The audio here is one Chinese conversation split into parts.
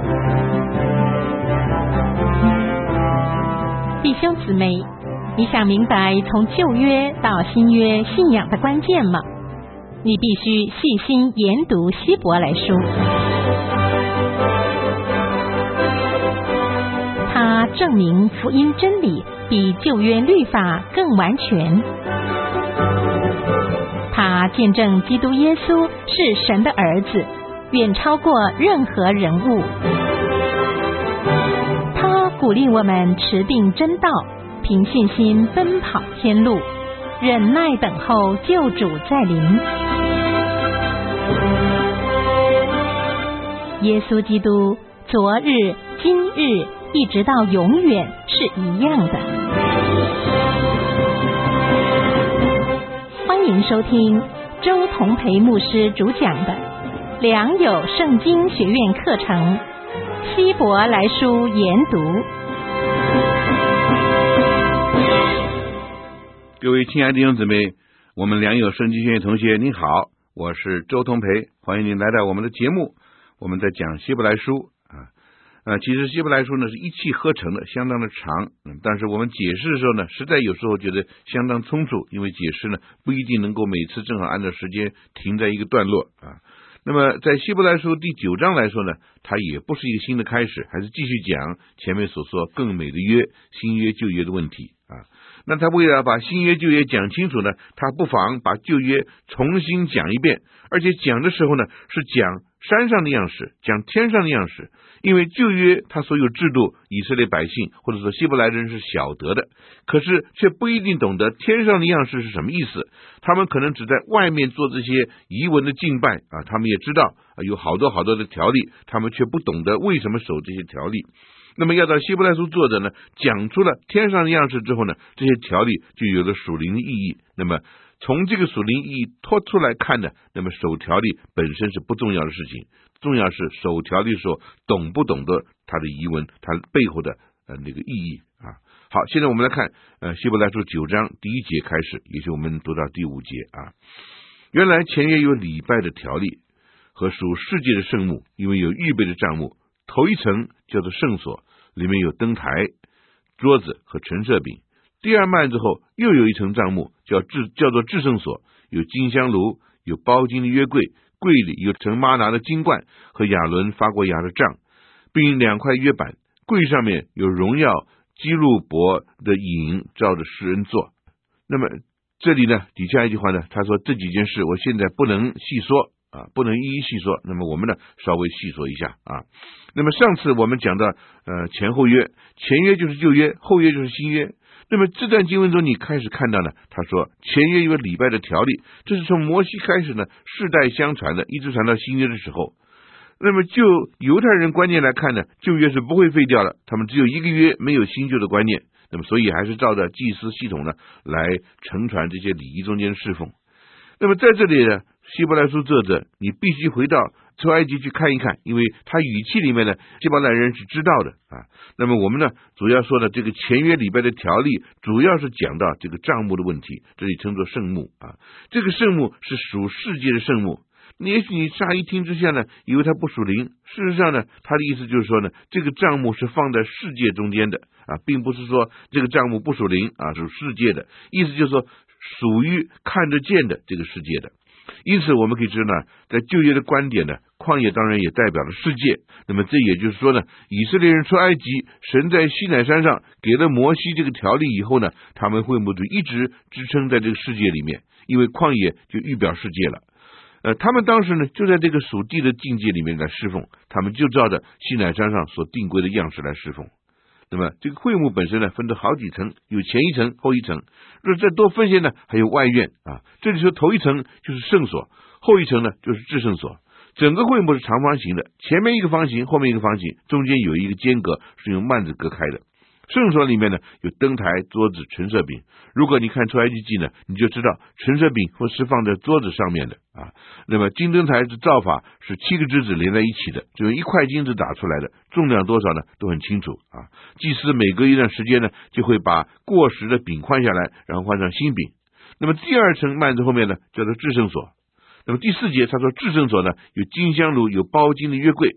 弟兄姊妹，你想明白从旧约到新约信仰的关键吗？你必须细心研读希伯来书，它证明福音真理比旧约律法更完全，它见证基督耶稣是神的儿子，远超过任何人物。它鼓励我们持定真道，凭信心奔跑天路，忍耐等候救主再临。耶稣基督昨日、今日一直到永远是一样的。欢迎收听周同培牧师主讲的良友圣经学院课程《希伯来书研读》。 各位亲爱的弟兄姊妹，我们良友圣经学院同学您好，我是周同培，欢迎您来到我们的节目。我们在讲希伯来书其实希伯来书呢是一气呵成的，相当的长，但是我们解释的时候呢，实在有时候觉得相当匆促，因为解释呢不一定能够每次正好按照时间停在一个段落那么在希伯来书第9章来说呢，它也不是一个新的开始，还是继续讲前面所说更美的约，新约旧约的问题那他为了把新约旧约讲清楚呢，他不妨把旧约重新讲一遍，而且讲的时候呢是讲山上的样式，讲天上的样式。因为旧约他所有制度，以色列百姓或者说希伯来人是晓得的，可是却不一定懂得天上的样式是什么意思。他们可能只在外面做这些仪文的敬拜他们也知道有好多好多的条例，他们却不懂得为什么守这些条例。那么要到希伯来书作者呢讲出了天上的样式之后呢，这些条例就有了属灵的意义。那么从这个属灵意义拖出来看呢，那么守条例本身是不重要的事情，重要是守条例的时候懂不懂得它的遗文，它背后的那个意义好，现在我们来看希伯来书9章第1节开始，也就是我们读到第5节原来前约有礼拜的条例和属世界的圣幕，因为有预备的帐幕，头一层叫做圣所，里面有灯台、桌子和陈设饼。第二幔之后又有一层帐幕，叫做至圣所，有金香炉，有包金的约柜，柜里有盛吗哪的金罐和亚伦发过芽的杖，并2块约板，柜上面有荣耀基路伯的影照着施恩座。那么这里呢底下一句话呢，他说这几件事我现在不能细说不能一一细说，那么我们呢稍微细说一下那么上次我们讲到前后约，前约就是旧约，后约就是新约。那么这段经文中你开始看到呢，他说前约有礼拜的条例，这是从摩西开始呢世代相传的，一直传到新约的时候。那么就犹太人观念来看呢，旧约是不会废掉的，他们只有一个约，没有新旧的观念，那么所以还是照着祭司系统呢来承传这些礼仪中间的侍奉。那么在这里呢，希伯来书作者你必须回到出埃及去看一看，因为他语气里面呢希伯来人是知道的那么我们呢主要说的这个前约礼拜的条例，主要是讲到这个帐幕的问题，这里称作圣幕这个圣幕是属世界的圣幕。也许你乍一听之下呢以为它不属灵，事实上呢他的意思就是说呢，这个帐幕是放在世界中间的并不是说这个帐幕不属灵属世界的，意思就是说属于看得见的这个世界的。因此我们可以知道呢，在旧约的观点呢，旷野当然也代表了世界。那么这也就是说呢，以色列人出埃及，神在西乃山上给了摩西这个条例以后呢，他们会不会一直支撑在这个世界里面，因为旷野就预表世界了。他们当时呢就在这个属地的境界里面来侍奉，他们就照着西乃山上所定规的样式来侍奉。那么这个会幕本身呢分成好几层，有前一层后一层，若再多分些呢还有外院这里说头一层就是圣所，后一层呢就是至圣所。整个会幕是长方形的，前面一个方形，后面一个方形，中间有一个间隔是用幔子隔开的。圣所里面呢有灯台、桌子、陈设饼。如果你看出埃及记呢，你就知道陈设饼会是放在桌子上面的那么金灯台的造法是7个枝子连在一起的，就用1块金子打出来的，重量多少呢都很清楚祭司每隔一段时间呢就会把过时的饼换下来，然后换上新饼。那么第二层幔子后面呢叫做至圣所。那么第4节他说至圣所呢有金香炉，有包金的约柜。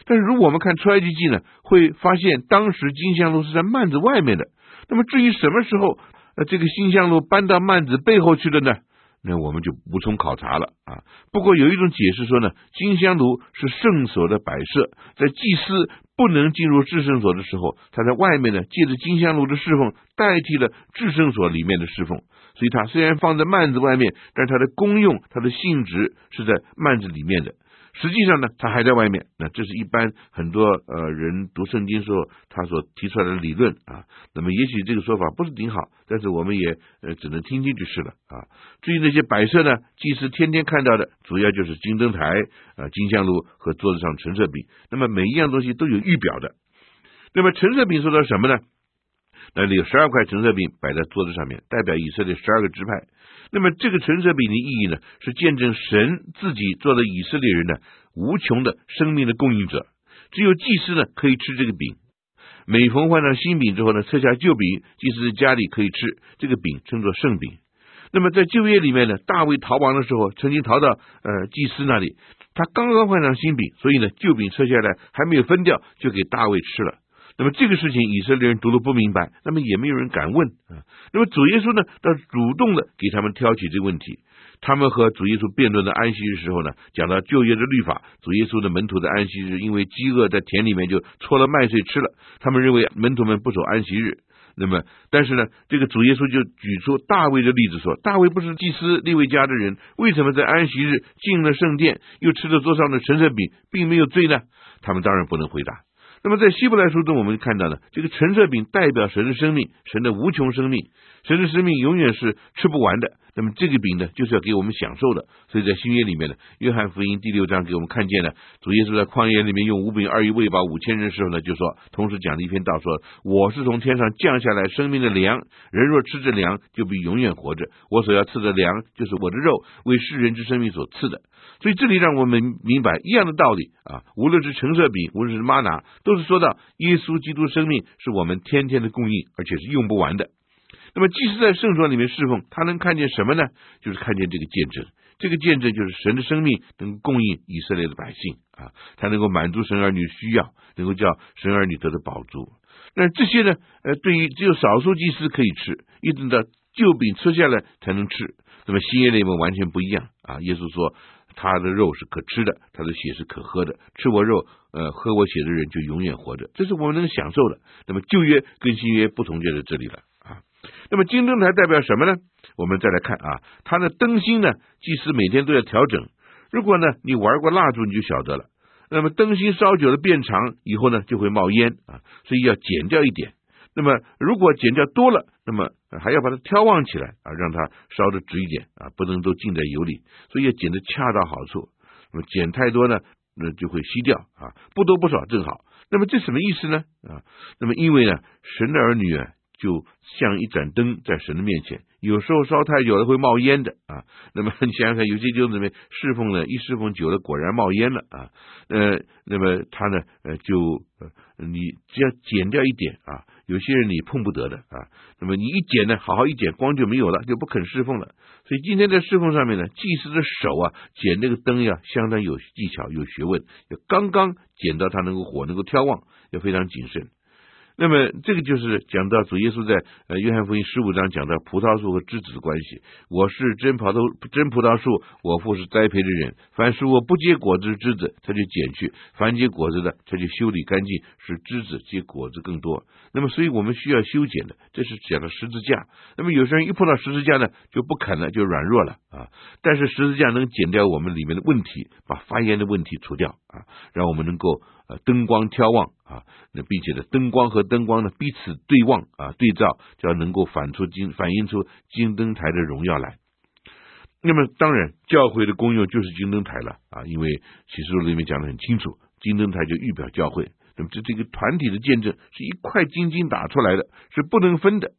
但是如果我们看出埃及记呢，会发现当时金香炉是在幔子外面的。那么至于什么时候这个金香炉搬到幔子背后去了呢？那我们就无从考察了啊。不过有一种解释说呢，金香炉是圣所的摆设，在祭司不能进入至圣所的时候，他在外面呢，借着金香炉的侍奉代替了至圣所里面的侍奉，所以它虽然放在幔子外面，但是它的功用、它的性质是在幔子里面的。实际上呢，它还在外面。那这是一般很多人读圣经时候他所提出来的理论啊。那么也许这个说法不是挺好，但是我们也只能听听就是了啊。至于那些摆设呢，祭司天天看到的主要就是金灯台、金香炉和桌子上陈设饼。那么每一样东西都有预表的。那么陈设饼说到什么呢？那里有12块陈设饼摆在桌子上面，代表以色列12个支派。那么这个陈设饼的意义呢，是见证神自己做了以色列人的无穷的生命的供应者。只有祭司呢可以吃这个饼。每逢换上新饼之后呢，撤下旧饼，祭司在家里可以吃这个饼，称作圣饼。那么在旧约里面呢，大卫逃亡的时候，曾经逃到祭司那里，他刚刚换上新饼，所以呢旧饼撤下来还没有分掉，就给大卫吃了。那么这个事情以色列人读了不明白，那么也没有人敢问啊。那么主耶稣呢，倒主动的给他们挑起这个问题。他们和主耶稣辩论的安息日时候呢，讲到旧约的律法，主耶稣的门徒的安息日因为饥饿在田里面就搓了麦穗吃了，他们认为门徒们不守安息日。那么但是呢，这个主耶稣就举出大卫的例子说，大卫不是祭司利未家的人，为什么在安息日进了圣殿，又吃了桌上的陈设饼，并没有罪呢？他们当然不能回答。那么在希伯来书中我们看到呢，这个陈设饼代表神的生命，神的无穷生命，神的生命永远是吃不完的。那么这个饼呢，就是要给我们享受的。所以在新约里面呢，约翰福音第6章给我们看见了，主耶稣在旷野里面用5饼2鱼喂饱5000人的时候呢，就说，同时讲了一篇道说，我是从天上降下来生命的粮，人若吃这粮，就必永远活着。我所要赐的粮，就是我的肉，为世人之生命所赐的。所以这里让我们明白一样的道理啊，无论是陈设饼，无论是玛拿，都是说到耶稣基督生命是我们天天的供应，而且是用不完的。那么祭司在圣所里面侍奉，他能看见什么呢？就是看见这个见证。这个见证就是神的生命能够供应以色列的百姓啊，他能够满足神儿女需要，能够叫神儿女得到饱足。那这些呢，对于只有少数祭司可以吃，一直到旧饼吃下来才能吃。那么新约里面完全不一样啊，耶稣说他的肉是可吃的，他的血是可喝的，吃我肉喝我血的人就永远活着，这是我们能享受的。那么旧约跟新约不同就在这里了啊。那么金灯台代表什么呢？我们再来看啊，它的灯芯呢，祭司每天都要调整。如果呢你玩过蜡烛，你就晓得了。那么灯芯烧久了变长以后呢，就会冒烟啊，所以要剪掉一点。那么如果剪掉多了，那么还要把它挑旺起来啊，让它烧得直一点啊，不能都浸在油里，所以要剪得恰到好处。那么剪太多呢，就会稀掉啊，不多不少正好。那么这什么意思呢？啊，那么因为呢，神的儿女啊，就像一盏灯在神的面前，有时候烧太久了会冒烟的啊。那么你想想看，有些弟兄姊妹侍奉了，一侍奉久了，果然冒烟了啊。那么他呢，你只要剪掉一点啊，有些人你碰不得的啊。那么你一剪呢，好好一剪，光就没有了，就不肯侍奉了。所以今天在侍奉上面呢，祭司的手啊，剪这个灯呀，相当有技巧、有学问，要刚刚剪到它能够火能够挑旺，要非常谨慎。那么这个就是讲到主耶稣在约翰福音15章讲到葡萄树和枝子的关系。我是真葡萄树，我父是栽培的人。凡是我不结果子的枝子，他就剪去；凡结果子的，他就修理干净，使枝子结果子更多。那么所以我们需要修剪的，这是讲到十字架。那么有些人一碰到十字架呢，就不肯了，就软弱了啊。但是十字架能剪掉我们里面的问题，把发炎的问题除掉啊，让我们能够灯光挑旺啊，那并且呢，灯光和灯光呢彼此对望啊，对照，就要能够反映出金灯台的荣耀来。那么当然，教会的功用就是金灯台了啊，因为启示录里面讲得很清楚，金灯台就预表教会。那么这个团体的见证是一块金打出来的，是不能分的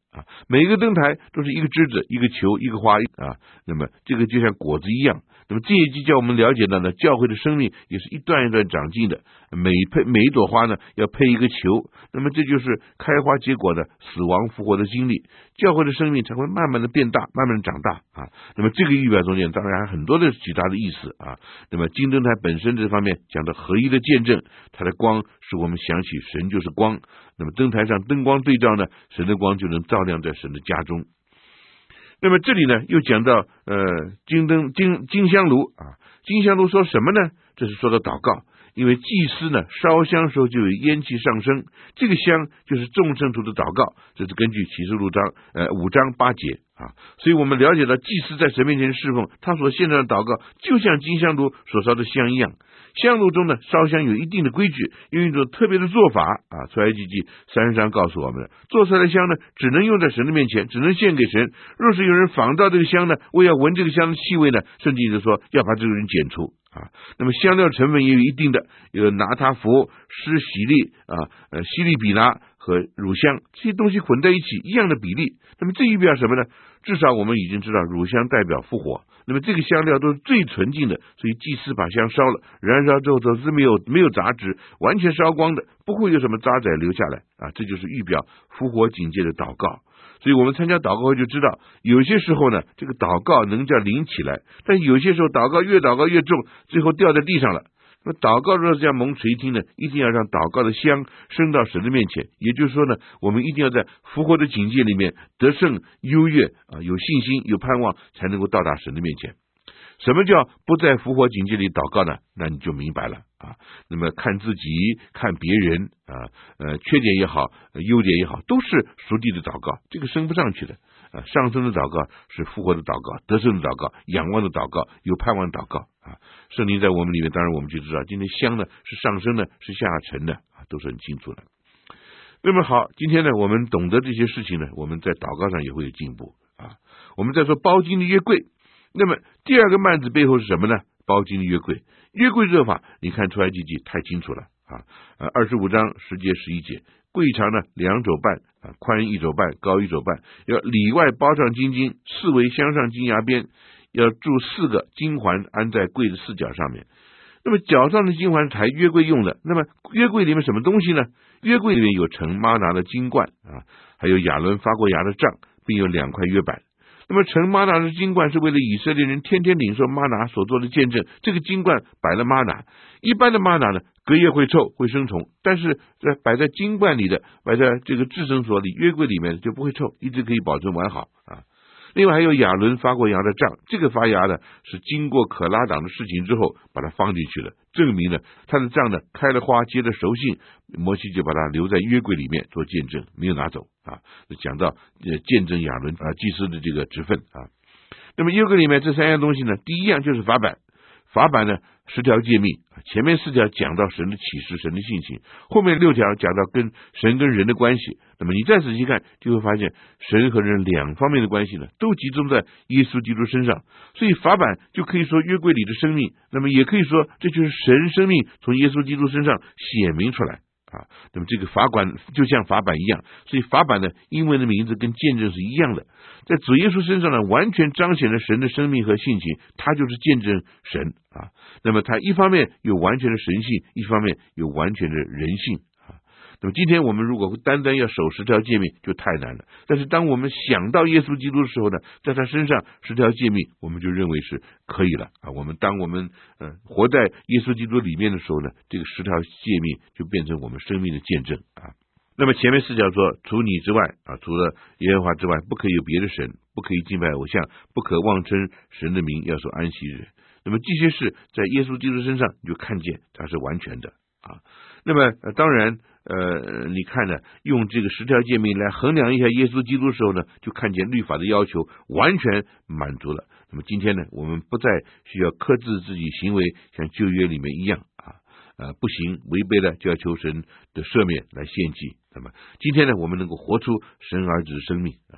啊，每一个灯台都是一个枝子、一个球、一个花啊，那么这个就像果子一样。那么这一集叫我们了解到呢，教会的生命也是一段一段长进的，每一朵花呢要配一个球，那么这就是开花结果的死亡复活的经历，教会的生命才会慢慢的变大，慢慢的长大啊。那么这个预表中间当然还很多的其他的意思啊。那么金灯台本身这方面讲的合一的见证，它的光使我们想起神就是光，那么灯台上灯光对照呢，神的光就能照亮在神的家中。那么这里呢又讲到金香炉啊，金香炉说什么呢？这是说到祷告，因为祭司呢烧香时候就有烟气上升，这个香就是众圣徒的祷告，这是根据启示录5章8节啊。所以我们了解到祭司在神面前侍奉，他所献上的祷告就像金香炉所烧的香一样。香炉中呢烧香有一定的规矩，用一种特别的做法啊。出埃及记30章告诉我们的，做出来的香呢只能用在神的面前，只能献给神。若是有人仿造这个香呢，为要闻这个香的气味呢，圣经就说要把这个人剪除啊。那么香料成分也有一定的，有拿他佛、施洗利啊、西利比拿和乳香，这些东西混在一起一样的比例。那么这预表什么呢？至少我们已经知道乳香代表复活，那么这个香料都是最纯净的，所以祭司把香烧了，燃烧之后都是没有杂质，完全烧光的，不会有什么渣滓留下来啊。这就是预表复活警戒的祷告。所以我们参加祷告会就知道，有些时候呢这个祷告能叫灵起来，但有些时候祷告越重，最后掉在地上了。那么祷告若是这样蒙垂听呢，一定要让祷告的香升到神的面前。也就是说呢，我们一定要在复活的警戒里面得胜优越啊，有信心有盼望，才能够到达神的面前。什么叫不在复活警戒里祷告呢？那你就明白了啊。那么看自己看别人啊，缺点也好，优点也好，都是属地的祷告，这个升不上去的啊。上升的祷告是复活的祷告，得胜的祷告，仰望的祷告，有盼望的祷告啊。圣灵在我们里面，当然我们就知道今天香呢是上升的，是下沉的啊，都是很清楚的。那么好，今天呢我们懂得这些事情呢，我们在祷告上也会有进步啊。我们再说包金的约柜，那么第二个幔子背后是什么呢？包金的约柜，约柜做法你看出埃及记太清楚了啊。25章10节11节，柜长呢2肘半啊，宽1肘半，高1肘半，要里外包上金金，四围镶上金牙边，要铸4个金环安在柜的4角上面。那么角上的金环是抬约柜用的。那么约柜里面什么东西呢？约柜里面有盛玛拿的金罐啊，还有亚伦发过芽的杖，并有2块约板。那么盛玛拿的金罐是为了以色列人天天领受玛拿所做的见证，这个金罐摆了玛拿。一般的玛拿呢隔夜会臭会生虫，但是摆在金罐里的，摆在这个至圣所里约柜里面就不会臭，一直可以保存完好啊。另外还有亚伦发过芽的杖，这个发芽呢是经过可拉党的事情之后把它放进去了，证明了他的杖呢开了花结了熟杏，摩西就把它留在约柜里面做见证，没有拿走啊。讲到见证亚伦祭司的这个职分啊。那么约柜里面这3样东西呢，第一样就是法版，法版呢10条诫命，前面4条讲到神的启示神的性情，后面6条讲到跟神跟人的关系。那么你再仔细看就会发现神和人2方面的关系呢都集中在耶稣基督身上，所以法版就可以说约柜里的生命，那么也可以说这就是神生命从耶稣基督身上显明出来啊。那么这个法管就像法版一样，所以法版的英文的名字跟见证是一样的，在主耶稣身上呢完全彰显了神的生命和性情，他就是见证神啊。那么他一方面有完全的神性，一方面有完全的人性啊。那么今天我们如果单单要守10条诫命就太难了，但是当我们想到耶稣基督的时候呢，在他身上10条诫命我们就认为是可以了啊。当我们活在耶稣基督里面的时候呢，这个10条诫命就变成我们生命的见证啊。那么前面4条说，除你之外啊，除了耶和华之外，不可以有别的神，不可以敬拜偶像，不可妄称神的名，要守安息日。那么这些事在耶稣基督身上你就看见它是完全的啊。那么当然你看呢，用这个10条诫命来衡量一下耶稣基督的时候呢，就看见律法的要求完全满足了。那么今天呢，我们不再需要克制自己行为，像旧约里面一样不行违背了就要求神的赦免来献祭。那么今天呢，我们能够活出神儿子的生命啊。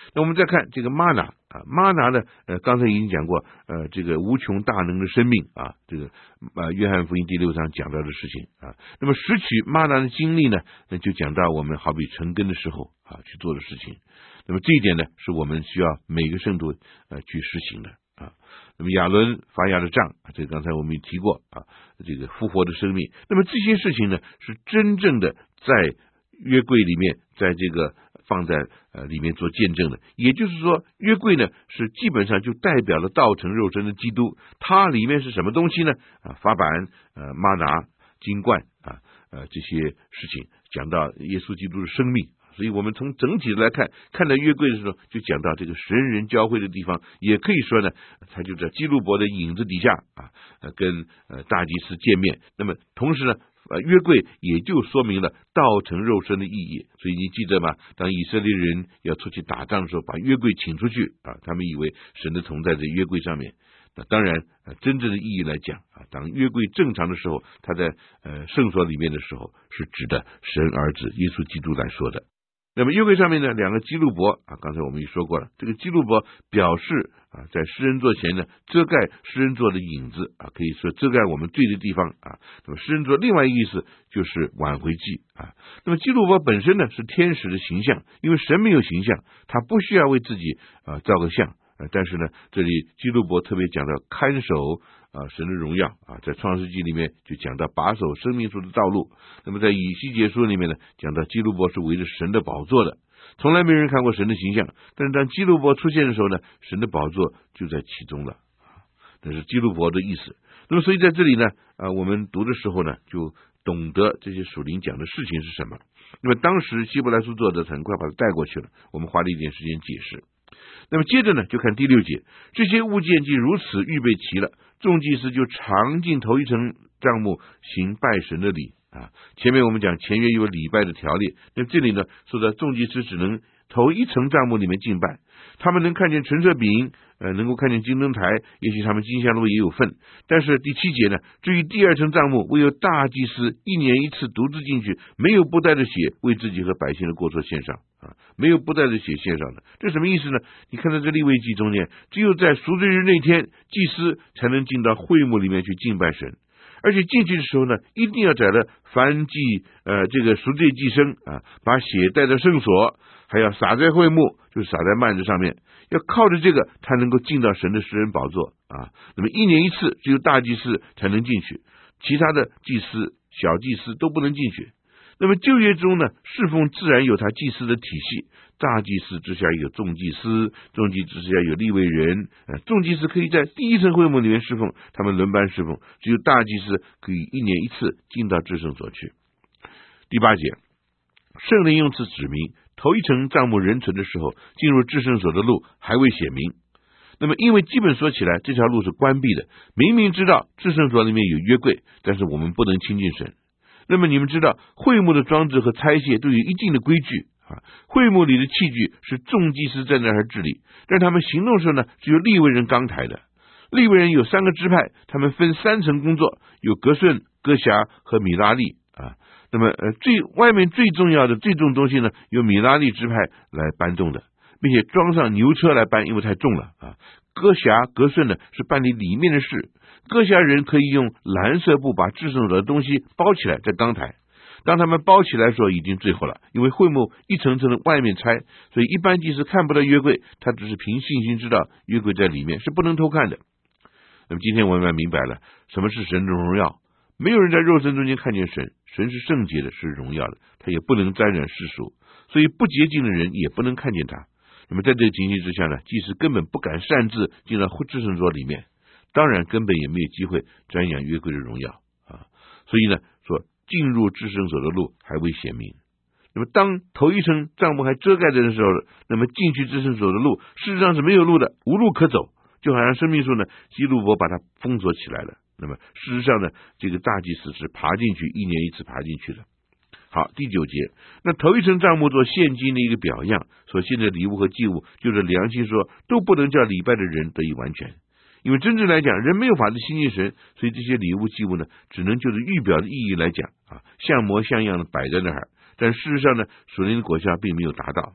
那我们再看这个玛拿玛拿呢，刚才已经讲过，这个无穷大能的生命这个约翰福音第6章讲到的事情那么拾取玛拿的经历呢，那就讲到我们好比成根的时候去做的事情。那么这一点呢，是我们需要每个圣徒去实行的那么亚伦发芽的杖，这刚才我们也提过这个复活的生命。那么这些事情呢，是真正的在约柜里面，在这个放在里面做见证的。也就是说，约柜呢是基本上就代表了道成肉身的基督。它里面是什么东西呢？法版、玛拿、金冠这些事情讲到耶稣基督的生命。所以我们从整体来看到约柜的时候，就讲到这个神人交汇的地方，也可以说呢，他就在基路伯的影子底下跟大祭司见面。那么同时呢，约柜也就说明了道成肉身的意义。所以你记得吗？当以色列人要出去打仗的时候，把约柜请出去他们以为神的同在在约柜上面。那当然真正的意义来讲当约柜正常的时候，他在圣所里面的时候，是指的神儿子耶稣基督来说的。那么约柜上面呢，2个基路伯刚才我们也说过了，这个基路伯表示在施恩座前呢，遮盖施恩座的影子可以说遮盖我们罪的地方那么施恩座另外一个意思就是挽回祭那么基路伯本身呢是天使的形象，因为神没有形象，他不需要为自己造个像但是呢，这里基路伯特别讲到看守神的荣耀在创世纪里面就讲到把守生命树的道路。那么在以西结书里面呢，讲到基路伯是围着神的宝座的，从来没人看过神的形象，但是当基路伯出现的时候呢，神的宝座就在其中了这是基路伯的意思。那么所以在这里呢我们读的时候呢，就懂得这些属灵讲的事情是什么。那么当时希伯来书作者很快把它带过去了，我们花了一点时间解释。那么接着呢，就看第6节，这些物件既如此预备齐了，众祭司就常进头一层帐幕行拜神的礼前面我们讲前约有礼拜的条例，那这里呢说的众祭司只能头一层帐幕里面敬拜，他们能看见陈设饼能够看见金灯台，也许他们金香炉也有份。但是第7节呢，至于第2层帐幕，唯有大祭司1年1次独自进去，没有不带着血为自己和百姓的过错献上没有不带着血献上的。这什么意思呢？你看到这利未记中间，只有在赎罪日那天，祭司才能进到会幕里面去敬拜神，而且进去的时候呢，一定要宰了燔祭这个赎罪祭牲把血带到圣所，还要洒在会幕，就是洒在幔子上面，要靠着这个才能够进到神的施恩宝座那么1年1次，只有大祭司才能进去，其他的祭司小祭司都不能进去。那么旧约中呢，侍奉自然有他祭司的体系，大祭司之下有众祭司，众祭司之下有利未人众祭司可以在第1层会幕里面侍奉，他们轮班侍奉，只有大祭司可以1年1次进到至圣所去。第8节，圣灵用词指明头一层帐幕人存的时候，进入至圣所的路还未显明。那么因为基本说起来这条路是关闭的，明明知道至圣所里面有约柜，但是我们不能亲近神。那么你们知道会幕的装置和拆卸都有一定的规矩会幕里的器具是众祭司在那儿治理，但他们行动时呢，只有利未人刚抬的。利未人有3个支派，他们分3层工作，有革顺、哥辖和米拉利那么外面最重要的最重东西呢，由米拉利支派来搬重的，并且装上牛车来搬，因为太重了哥辖、革顺呢是办理里面的事，哥辖人可以用蓝色布把至圣所的东西包起来再刚抬。当他们包起来的时候已经最后了，因为会幕一层层的外面拆，所以一般祭司看不到约柜，他只是凭信心知道约柜在里面，是不能偷看的。那么今天我们明白了什么是神的荣耀，没有人在肉身中间看见神，神是圣洁的，是荣耀的，他也不能沾染世俗，所以不洁净的人也不能看见他。那么在这个情形之下呢，祭司根本不敢擅自进到至圣所里面，当然根本也没有机会瞻仰约柜的荣耀所以呢说进入至圣所的路还未显明。那么当头一层帐幕还遮盖着的时候，那么进去至圣所的路事实上是没有路的，无路可走，就好像生命树呢，基路伯把它封锁起来了。那么事实上呢，这个大祭司是爬进去1年1次爬进去的。好，第9节，那头一层帐幕做献祭的一个表样，所献的礼物和祭物，就是良心说都不能叫礼拜的人得以完全。因为真正来讲，人没有法子亲近神，所以这些礼物祭物呢，只能就是预表的意义来讲像模像样的摆在那儿，但事实上呢，属灵的果效并没有达到。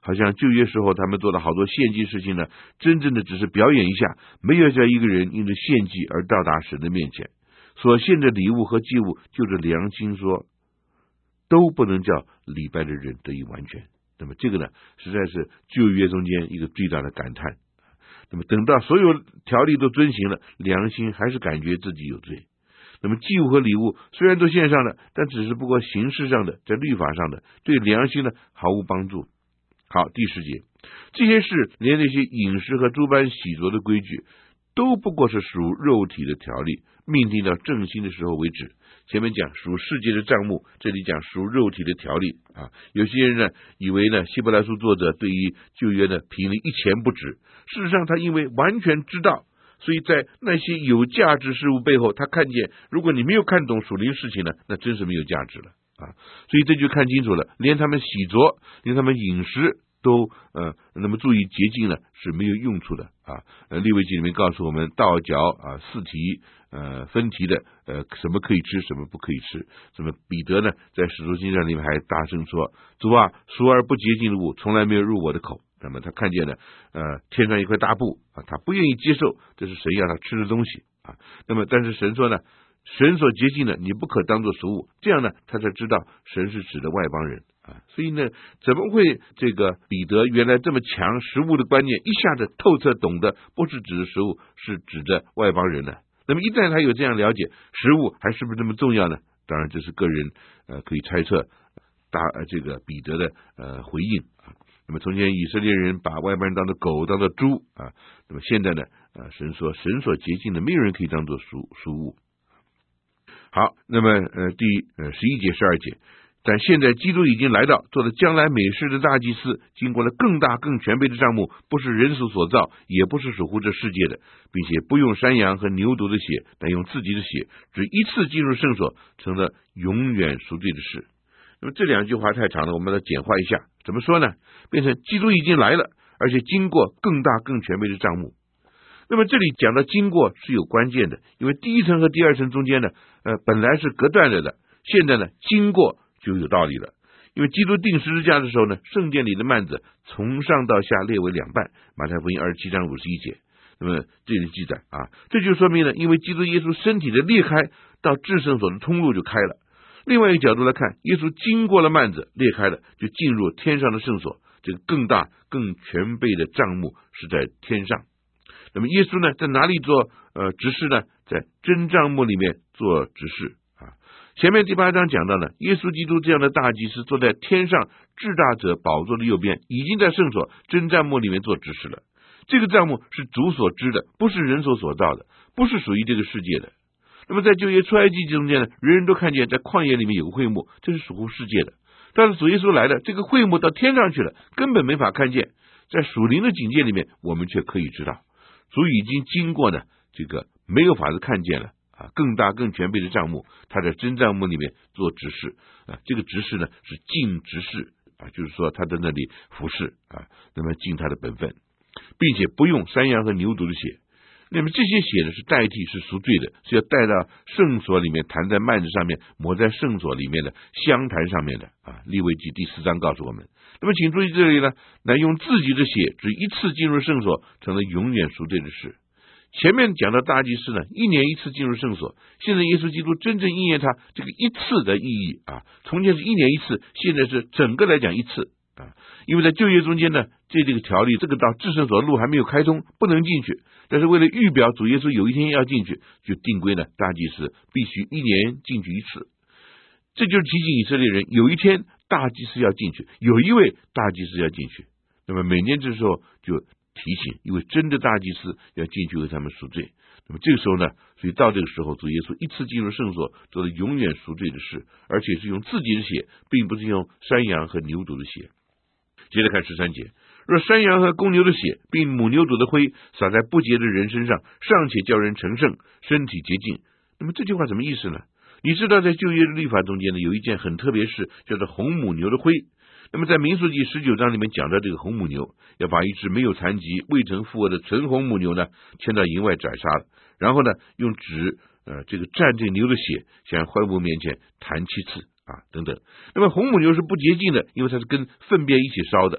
好像旧约时候他们做了好多献祭事情呢，真正的只是表演一下，没有叫一个人因着献祭而到达神的面前。所献的礼物和祭物，就着良心说，都不能叫礼拜的人得以完全。那么这个呢，实在是旧约中间一个最大的感叹。那么等到所有条例都遵行了，良心还是感觉自己有罪。那么祭物和礼物虽然都献上了，但只是不过形式上的，在律法上的，对良心呢毫无帮助。好，第10节，这些事连那些饮食和诸般洗濯的规矩，都不过是属肉体的条例，命定到正心的时候为止。前面讲属世界的账目，这里讲属肉体的条例啊。有些人呢以为呢希伯来书作者对于旧约呢评了一钱不止，事实上他因为完全知道，所以在那些有价值事物背后，他看见如果你没有看懂属灵事情呢，那真是没有价值了啊。所以这就看清楚了，连他们洗濯，连他们饮食都那么注意洁净呢是没有用处的啊。利未记里面告诉我们，倒嚼四蹄分蹄的什么可以吃，什么不可以吃。什么彼得呢在使徒行传里面还大声说，主啊，熟而不洁净的物从来没有入我的口。那么他看见了天上一块大布啊，他不愿意接受这是神要他吃的东西啊。那么但是神说呢，神所洁净的你不可当作食物，这样呢他才知道神是指的外邦人啊。所以呢，怎么会这个彼得原来这么强食物的观念，一下子透彻懂得不是指的食物，是指的外邦人呢？那么一旦他有这样了解，食物还是不是这么重要呢？当然这是个人可以猜测这个彼得的回应啊。那么从前以色列人把外邦人当作狗，当作猪啊，那么现在呢神说神所洁净的没有人可以当作俗物。好，那么第11节12节，但现在基督已经来到，做了将来美事的大祭司，经过了更大更全备的帐幕，不是人手所造，也不是守护这世界的，并且不用山羊和牛犊的血，但用自己的血，只一次进入圣所，成了永远赎罪的事。那么这2句话太长了，我们来简化一下。怎么说呢？变成基督已经来了，而且经过更大更全备的帐幕。那么这里讲到经过是有关键的，因为第一层和第二层中间呢本来是隔断了的，现在呢经过就有道理了。因为基督钉十字架的时候呢，圣殿里的幔子从上到下裂为2半，马太福音27章51节。那么这里记载这就说明了，因为基督耶稣身体的裂开，到至圣所的通路就开了。另外一个角度来看，耶稣经过了幔子裂开了，就进入天上的圣所，这个更大更全备的帐幕是在天上。那么耶稣呢在哪里做执事呢？在真帐幕里面做执事啊。前面第8章讲到了，耶稣基督这样的大祭司坐在天上至大者宝座的右边，已经在圣所真帐幕里面做执事了。这个帐幕是主所知的，不是人所造的，不是属于这个世界的。那么在旧约出埃及记中间呢，人人都看见在旷野里面有个会幕，这是属乎世界的。但是主耶稣来了，这个会幕到天上去了，根本没法看见。在属灵的境界里面，我们却可以知道，主已经经过呢这个没有法子看见了更大更全备的帐幕，他在真帐幕里面做执事这个执事呢是尽执事就是说他在那里服侍那么尽他的本分，并且不用山羊和牛犊的血。那么这些血呢是代替，是赎罪的，是要带到圣所里面，弹在幔子上面，抹在圣所里面的香坛上面的利未记第4章告诉我们。那么请注意这里呢，来用自己的血只一次进入圣所，成了永远赎罪的事。前面讲到大祭司呢1年1次进入圣所，现在耶稣基督真正应验他这个一次的意义从前是1年1次，现在是整个来讲1次因为在旧约中间呢，这个条例，这个到至圣所的路还没有开通，不能进去。但是为了预表主耶稣有一天要进去，就定规呢，大祭司必须1年进去1次。这就是提醒以色列人，有一天大祭司要进去，有一位大祭司要进去。那么每年这时候就提醒，因为真的大祭司要进去为他们赎罪。那么这个时候呢，所以到这个时候，主耶稣一次进入圣所，做了永远赎罪的事，而且是用自己的血，并不是用山羊和牛犊的血。接着看13节，若山羊和公牛的血，并母牛犊的灰洒在不洁的人身上，尚且叫人成圣，身体洁净。那么这句话什么意思呢？你知道在旧约的律法中间呢，有一件很特别事，叫做红母牛的灰。那么在民数记19章里面讲到这个红母牛，要把一只没有残疾、未曾负恶的纯红母牛呢牵到营外宰杀了，然后呢用纸这个蘸这牛的血，向会幕面前弹7次等等。那么红母牛是不洁净的，因为它是跟粪便一起烧的。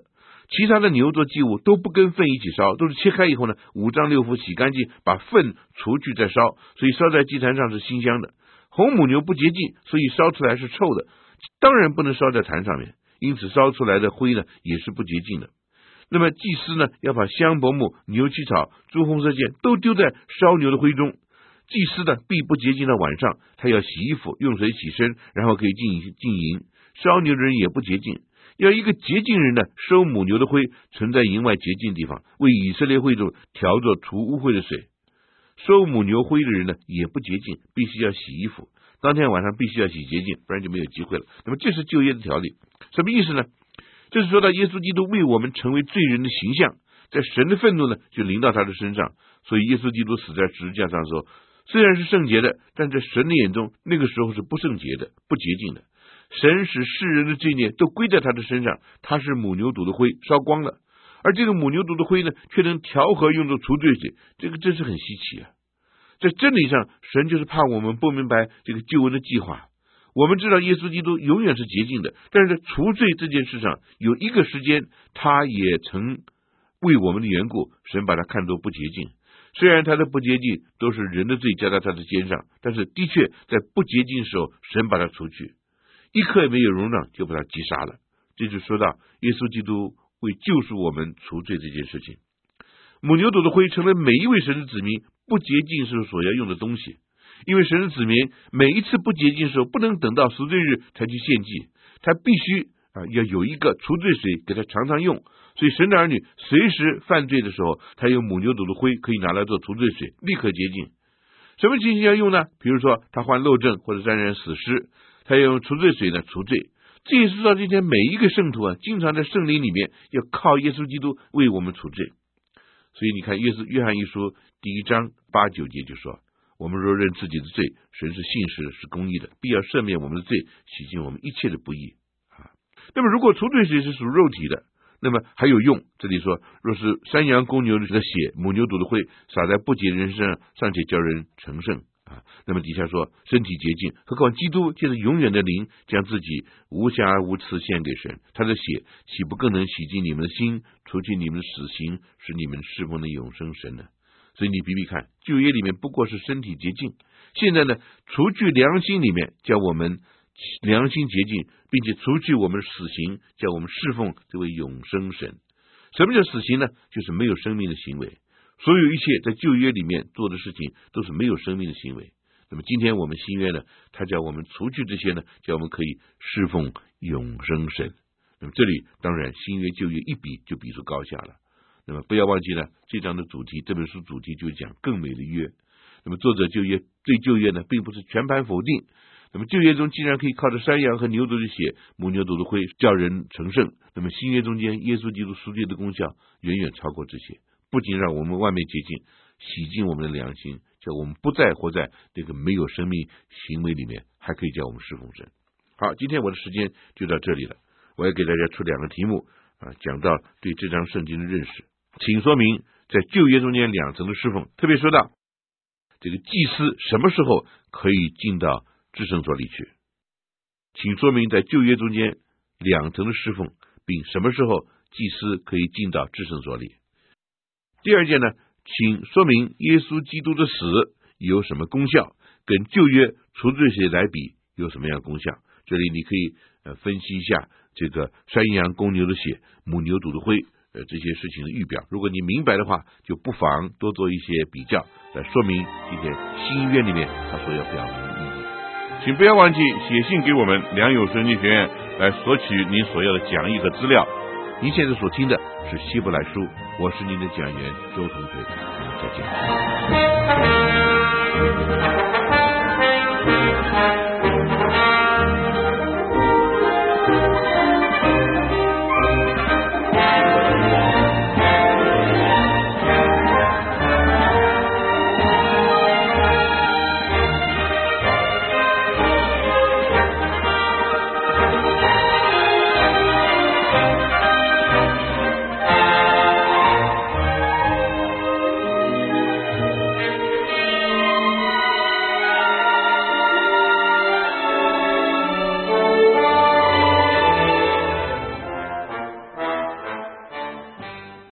其他的牛做祭物都不跟粪一起烧，都是切开以后呢，5脏6腑洗干净，把粪除去再烧，所以烧在祭坛上是馨香的。红母牛不洁净，所以烧出来是臭的，当然不能烧在坛上面，因此烧出来的灰呢也是不洁净的。那么祭司呢，要把香柏木、牛膝草、朱红色线都丢在烧牛的灰中。祭司呢必不洁净到晚上，他要洗衣服，用水洗身，然后可以进营。烧牛的人也不洁净，要一个洁净人呢收母牛的灰，存在营外洁净地方，为以色列会众调作除污秽的水。收母牛灰的人呢也不洁净，必须要洗衣服，当天晚上必须要洗洁净，不然就没有机会了。那么这是旧约的条例，什么意思呢？这是说到耶稣基督为我们成为罪人的形象，在神的愤怒呢就临到他的身上，所以耶稣基督死在十字架上的时候，虽然是圣洁的，但在神的眼中那个时候是不圣洁的、不洁净的。神使世人的罪孽都归在他的身上，他是母牛犊的灰烧光了，而这个母牛犊的灰呢却能调和用作除罪水，这个真是很稀奇啊。在真理上，神就是怕我们不明白这个救恩的计划。我们知道耶稣基督永远是洁净的，但是在除罪这件事上，有一个时间他也曾为我们的缘故，神把他看作不洁净。虽然他的不洁净都是人的罪加在他的肩上，但是的确在不洁净的时候，神把他除去，一刻也没有容让，就把他击杀了。这就说到耶稣基督为救赎我们除罪这件事情。母牛犊的灰成了每一位神的子民不洁净时所要用的东西，因为神的子民每一次不洁净的时候，不能等到赎罪日才去献祭，他必须要有一个除罪水给他常常用。所以神的儿女随时犯罪的时候，他有母牛犊的灰可以拿来做除罪水，立刻洁净。什么情形要用呢？比如说他患漏症或者沾染死尸，他要用除罪水呢除罪。这也是说到今天每一个圣徒经常在圣灵里面要靠耶稣基督为我们除罪。所以你看约翰一书第1章8、9节就说，我们若认自己的罪，神是信实的，是公义的，必要赦免我们的罪，洗净我们一切的不义。那么如果除罪水是属肉体的，那么还有用。这里说，若是山羊公牛的血、母牛犊的灰洒在不洁人身上，尚且叫人成圣那么底下说身体洁净，何况基督借着永远的灵将自己无瑕无疵献给神，他的血岂不更能洗净你们的心，除去你们的死刑，使你们侍奉的永生神呢？所以你比比看，旧约里面不过是身体洁净，现在呢除去良心里面叫我们良心洁净，并且除去我们死刑，叫我们侍奉这位永生神。什么叫死刑呢？就是没有生命的行为。所有一切在旧约里面做的事情都是没有生命的行为。那么今天我们新约呢，他叫我们除去这些呢，叫我们可以侍奉永生神。那么这里当然新约旧约一比就比出高下了。那么不要忘记了，这章的主题，这本书主题就讲更美的约。那么作者对旧约呢并不是全盘否定。那么旧约中既然可以靠着山羊和牛犊的血、母牛犊的灰叫人成圣，那么新约中间耶稣基督赎罪的功效远远超过这些，不仅让我们外面洁净，洗净我们的良心，叫我们不再活在这个没有生命行为里面，还可以叫我们侍奉神。好，今天我的时间就到这里了，我要给大家出2个题目讲到对这章圣经的认识。请说明在旧约中间2层的侍奉，特别说到这个祭司什么时候可以进到至圣所里去，请说明在旧约中间2层的侍奉，并什么时候祭司可以进到至圣所里。第二件呢，请说明耶稣基督的死有什么功效，跟旧约除罪水来比有什么样的功效。这里你可以分析一下这个山羊公牛的血、母牛犊的灰这些事情的预表。如果你明白的话，就不妨多做一些比较，来说明今天新约里面他所要表明的意义。请不要忘记写信给我们良友神经学院来索取您所要的讲义和资料。您现在所听的是希伯来书，我是您的讲员周同学，再见。